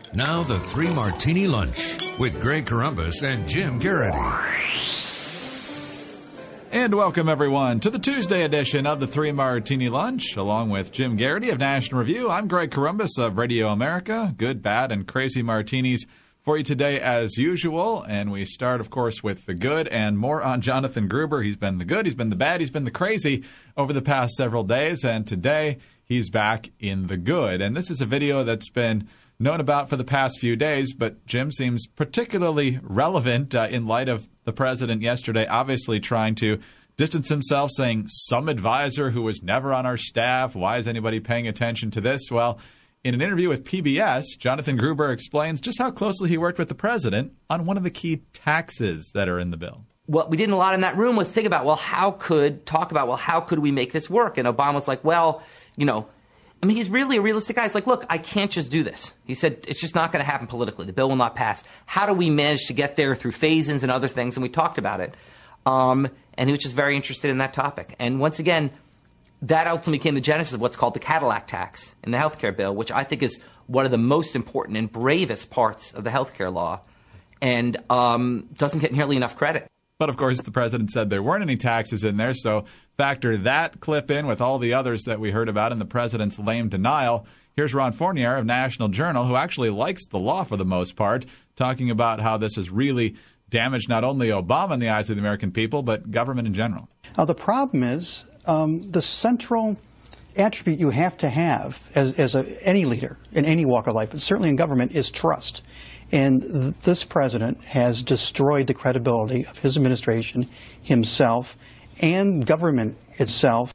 Now the Three Martini Lunch with Greg Corombos and Jim Garrity. And welcome, everyone, to the Tuesday edition of the Three Martini Lunch. Along with Jim Garrity of National Review, I'm Greg Corombos of Radio America. Good, bad, and crazy martinis for you today as usual. And we start, of course, with the good and more on Jonathan Gruber. He's been the good, he's been the bad, he's been the crazy over the past several days. And today, he's back in the good. And this is a video that's been known about for the past few days, but Jim seems particularly relevant in light of the president yesterday obviously trying to distance himself, saying some advisor who was never on our staff, why is anybody paying attention to this? Well, in an interview with PBS, Jonathan Gruber explains just how closely he worked with the president on one of the key taxes that are in the bill. What we did a lot in that room was think about, how could we make this work? And Obama's like, he's really a realistic guy. He's like, look, I can't just do this. He said, it's just not going to happen politically. The bill will not pass. How do we manage to get there through phase-ins and other things? And we talked about it. And he was just very interested in that topic. And once again, that ultimately became the genesis of what's called the Cadillac tax in the healthcare bill, which I think is one of the most important and bravest parts of the healthcare law and doesn't get nearly enough credit. But, of course, the president said there weren't any taxes in there, so factor that clip in with all the others that we heard about in the president's lame denial. Here's Ron Fournier of National Journal, who actually likes the law for the most part, talking about how this has really damaged not only Obama in the eyes of the American people, but government in general. The problem is the central attribute you have to have as any leader in any walk of life, but certainly in government, is trust. And this president has destroyed the credibility of his administration, himself, and government itself.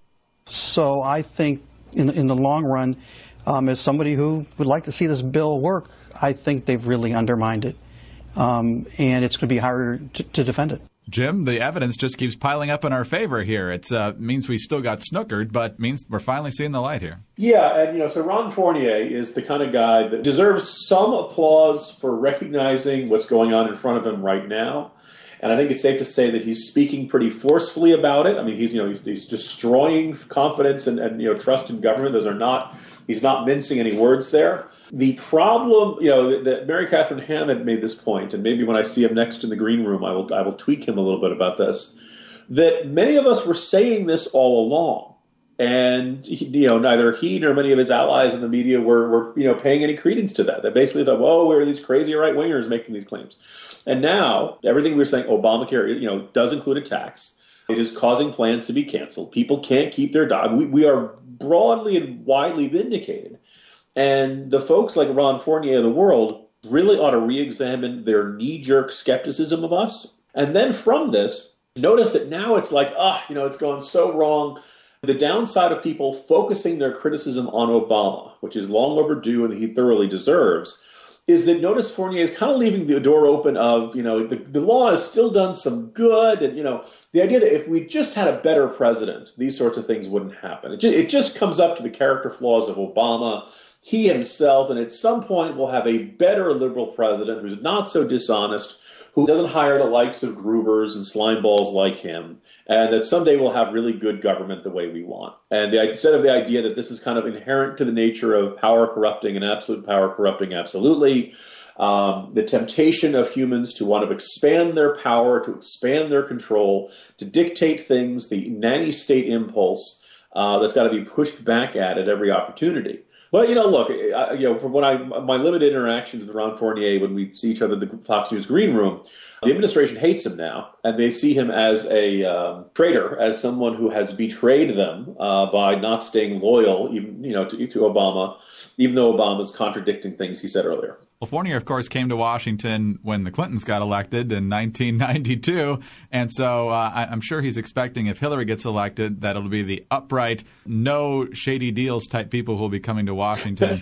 So I think in the long run, as somebody who would like to see this bill work, I think they've really undermined it. And it's going to be harder to defend it. Jim, the evidence just keeps piling up in our favor here. It means we still got snookered, but means we're finally seeing the light here. Yeah, and so Ron Fournier is the kind of guy that deserves some applause for recognizing what's going on in front of him right now. And I think it's safe to say that he's speaking pretty forcefully about it. I mean, he's destroying confidence and trust in government. He's not mincing any words there. The problem, that Mary Catherine Hammond made this point, and maybe when I see him next in the green room, I will tweak him a little bit about this, that many of us were saying this all along. And, neither he nor many of his allies in the media were paying any credence to that. They basically thought, we're these crazy right-wingers making these claims. And now, everything we were saying, Obamacare, does include a tax. It is causing plans to be canceled. People can't keep their jobs. We are broadly and widely vindicated. And the folks like Ron Fournier of the world really ought to re-examine their knee-jerk skepticism of us. And then from this, notice that now it's like, it's going so wrong. The downside of people focusing their criticism on Obama, which is long overdue and he thoroughly deserves, is that notice Fournier is kind of leaving the door open of, the law has still done some good. And, the idea that if we just had a better president, these sorts of things wouldn't happen. It just comes up to the character flaws of Obama, he himself, and at some point we'll have a better liberal president who's not so dishonest, who doesn't hire the likes of Grubers and slimeballs like him, and that someday we'll have really good government the way we want. And instead of the idea that this is kind of inherent to the nature of power corrupting and absolute power corrupting absolutely, the temptation of humans to want to expand their power, to expand their control, to dictate things, the nanny state impulse that's got to be pushed back at every opportunity. But, look, from my limited interactions with Ron Fournier when we see each other in the Fox News green room, the administration hates him now, and they see him as a traitor, as someone who has betrayed them by not staying loyal, even to Obama, even though Obama's contradicting things he said earlier. Well, Fournier, of course, came to Washington when the Clintons got elected in 1992, and so I'm sure he's expecting if Hillary gets elected that it'll be the upright, no shady deals type people who will be coming to Washington.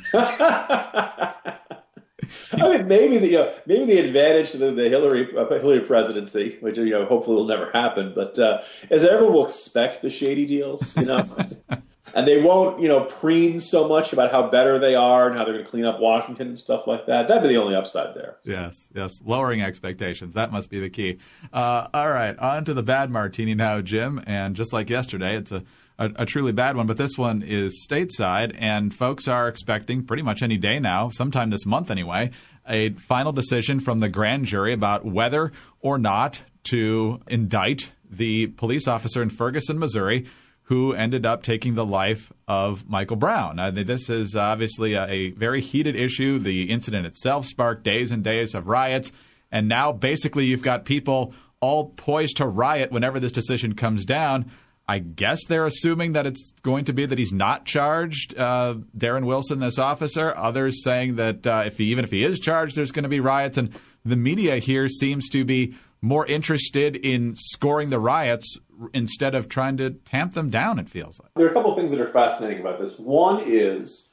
Maybe the advantage to the Hillary presidency, which hopefully will never happen, but as everyone will expect the shady deals, and they won't preen so much about how better they are and how they're going to clean up Washington and stuff like that. That'd be the only upside there. Yes, lowering expectations. That must be the key. All right, on to the bad martini now, Jim. And just like yesterday, it's a a truly bad one. But this one is stateside, and folks are expecting pretty much any day now, sometime this month anyway, a final decision from the grand jury about whether or not to indict the police officer in Ferguson, Missouri, who ended up taking the life of Michael Brown. This is obviously a very heated issue. The incident itself sparked days and days of riots, and now basically you've got people all poised to riot whenever this decision comes down. I guess they're assuming that it's going to be that he's not charged, Darren Wilson, this officer. Others saying that even if he is charged, there's going to be riots. And the media here seems to be more interested in scoring the riots instead of trying to tamp them down, it feels like. There are a couple of things that are fascinating about this. One is,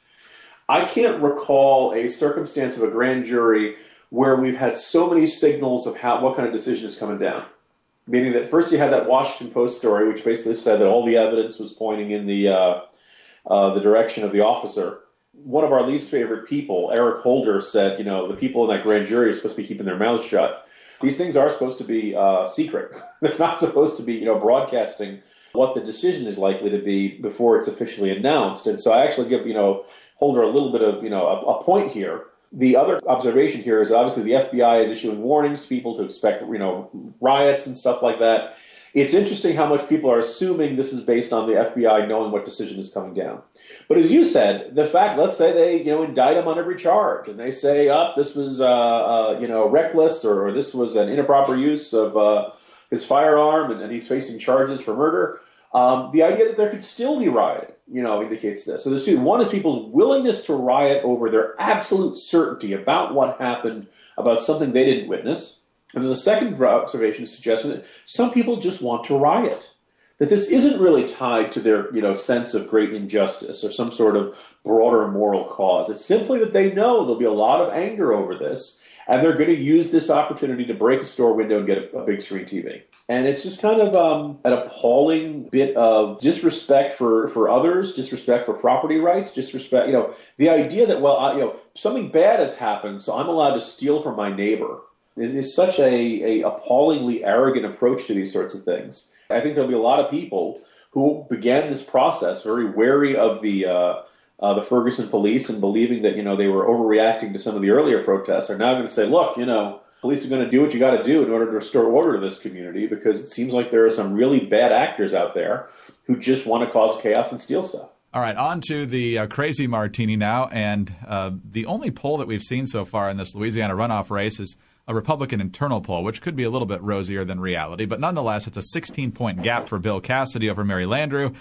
I can't recall a circumstance of a grand jury where we've had so many signals of what kind of decision is coming down. Meaning that first you had that Washington Post story, which basically said that all the evidence was pointing in the direction of the officer. One of our least favorite people, Eric Holder, said, the people in that grand jury are supposed to be keeping their mouths shut. These things are supposed to be secret. They're not supposed to be, broadcasting what the decision is likely to be before it's officially announced. And so I actually give, Holder a little bit of, a point here. The other observation here is obviously the FBI is issuing warnings to people to expect, riots and stuff like that. It's interesting how much people are assuming this is based on the FBI knowing what decision is coming down. But as you said, the fact, let's say they, indict him on every charge and they say, this was, reckless or this was an improper use of his firearm and he's facing charges for murder. The idea that there could still be rioting, indicates this. So there's two. One is people's willingness to riot over their absolute certainty about what happened, about something they didn't witness. And then the second observation is suggesting that some people just want to riot, that this isn't really tied to their, sense of great injustice or some sort of broader moral cause. It's simply that they know there'll be a lot of anger over this, and they're going to use this opportunity to break a store window and get a big screen TV. And it's just kind of an appalling bit of disrespect for others, disrespect for property rights, disrespect, the idea that, something bad has happened, so I'm allowed to steal from my neighbor is such a appallingly arrogant approach to these sorts of things. I think there'll be a lot of people who began this process very wary of the Ferguson police and believing that, they were overreacting to some of the earlier protests are now going to say, look, police are going to do what you got to do in order to restore order to this community because it seems like there are some really bad actors out there who just want to cause chaos and steal stuff. All right, on to the crazy martini now. And the only poll that we've seen so far in this Louisiana runoff race is a Republican internal poll, which could be a little bit rosier than reality. But nonetheless, it's a 16-point gap for Bill Cassidy over Mary Landrieu,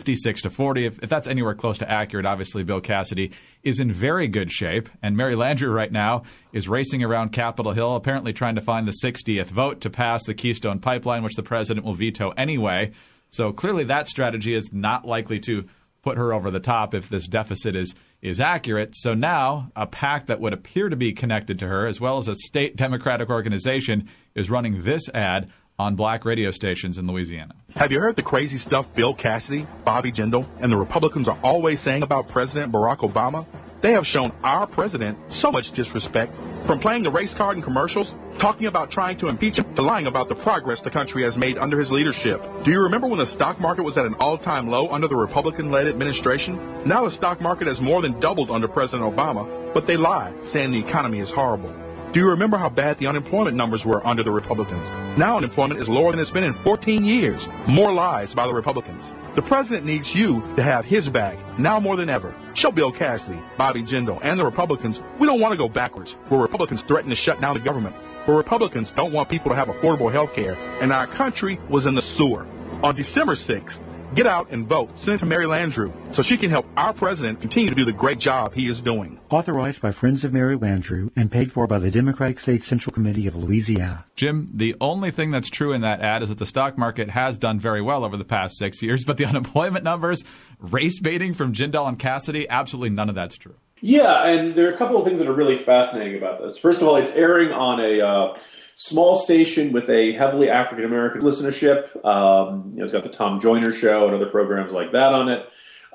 56-40. If that's anywhere close to accurate, obviously Bill Cassidy is in very good shape. And Mary Landrieu right now is racing around Capitol Hill, apparently trying to find the 60th vote to pass the Keystone Pipeline, which the president will veto anyway. So clearly that strategy is not likely to put her over the top if this deficit is accurate. So now a PAC that would appear to be connected to her, as well as a state Democratic organization, is running this ad on black radio stations in Louisiana. Have you heard the crazy stuff Bill Cassidy, Bobby Jindal, and the Republicans are always saying about President Barack Obama? They have shown our president so much disrespect, from playing the race card in commercials, talking about trying to impeach him, to lying about the progress the country has made under his leadership. Do you remember when the stock market was at an all-time low under the Republican-led administration? Now the stock market has more than doubled under President Obama, but they lie, saying the economy is horrible. Do you remember how bad the unemployment numbers were under the Republicans? Now unemployment is lower than it's been in 14 years. More lies by the Republicans. The president needs you to have his back, now more than ever. Show Bill Cassidy, Bobby Jindal, and the Republicans we don't want to go backwards, where Republicans threaten to shut down the government, where Republicans don't want people to have affordable health care, and our country was in the sewer. On December 6th, get out and vote Senator Mary Landrieu so she can help our president continue to do the great job he is doing. Authorized by Friends of Mary Landrieu and paid for by the Democratic State Central Committee of Louisiana. Jim, the only thing that's true in that ad is that the stock market has done very well over the past 6 years, but the unemployment numbers, race baiting from Jindal and Cassidy, absolutely none of that's true. Yeah, and there are a couple of things that are really fascinating about this. First of all, it's airing on a small station with a heavily African-American listenership. It's got the Tom Joyner Show and other programs like that on it.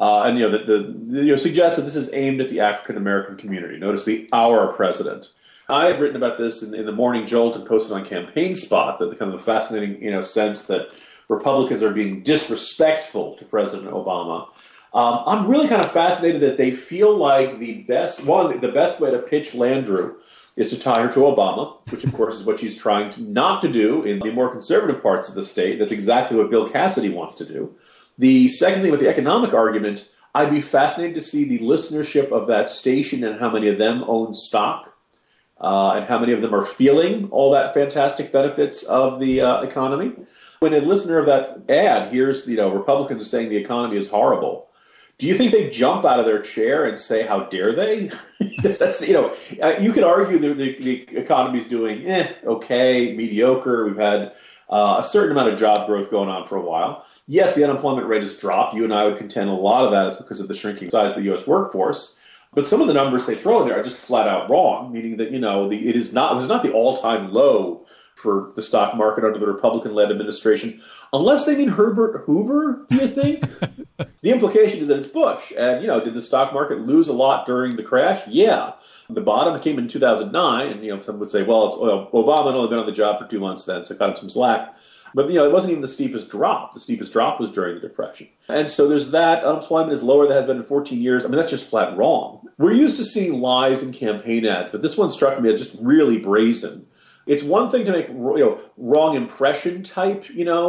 And suggests that this is aimed at the African-American community. Notice the our president. I had written about this in the Morning Jolt and posted on Campaign Spot, that the kind of the fascinating, sense that Republicans are being disrespectful to President Obama. I'm really kind of fascinated that they feel like the best way to pitch Landrieu is to tie her to Obama, which of course is what she's trying not to do in the more conservative parts of the state. That's exactly what Bill Cassidy wants to do. The second thing with the economic argument, I'd be fascinated to see the listenership of that station and how many of them own stock, and how many of them are feeling all that fantastic benefits of the economy. When a listener of that ad hears, Republicans are saying the economy is horrible, do you think they jump out of their chair and say, how dare they? That's, you could argue the economy is doing okay, mediocre. We've had a certain amount of job growth going on for a while. Yes, the unemployment rate has dropped. You and I would contend a lot of that is because of the shrinking size of the U.S. workforce. But some of the numbers they throw in there are just flat out wrong, meaning that, it was not the all-time low for the stock market under the Republican-led administration, unless they mean Herbert Hoover, do you think? The implication is that it's Bush. And, did the stock market lose a lot during the crash? Yeah. The bottom came in 2009, and, some would say, Obama had only been on the job for 2 months then, so cut him some slack. But, it wasn't even the steepest drop. The steepest drop was during the Depression. And so there's that. Unemployment is lower than it has been in 14 years. I mean, that's just flat wrong. We're used to seeing lies in campaign ads, but this one struck me as just really brazen. It's one thing to make, wrong impression type,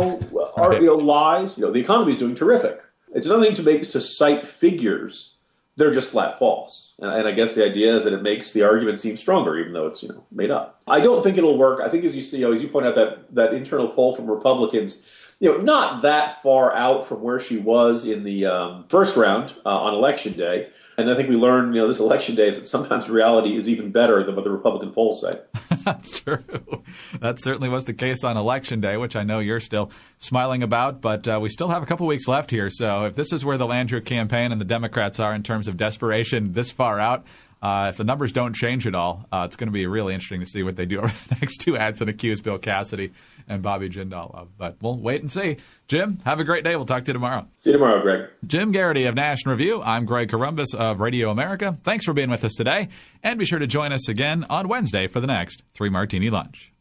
lies. The economy is doing terrific. It's another thing to cite figures. They're just flat false. And I guess the idea is that it makes the argument seem stronger, even though it's, made up. I don't think it'll work. I think as you see, as you point out that internal poll from Republicans, not that far out from where she was in the first round on Election Day. And I think we learned, this election day is that sometimes reality is even better than what the Republican polls say. That's true. That certainly was the case on Election Day, which I know you're still smiling about. But we still have a couple weeks left here. So if this is where the Landrieu campaign and the Democrats are in terms of desperation this far out, if the numbers don't change at all, it's going to be really interesting to see what they do over the next two ads and accuse Bill Cassidy and Bobby Jindal of. But we'll wait and see. Jim, have a great day. We'll talk to you tomorrow. See you tomorrow, Greg. Jim Garrity of National Review. I'm Greg Corombos of Radio America. Thanks for being with us today. And be sure to join us again on Wednesday for the next 3 Martini Lunch.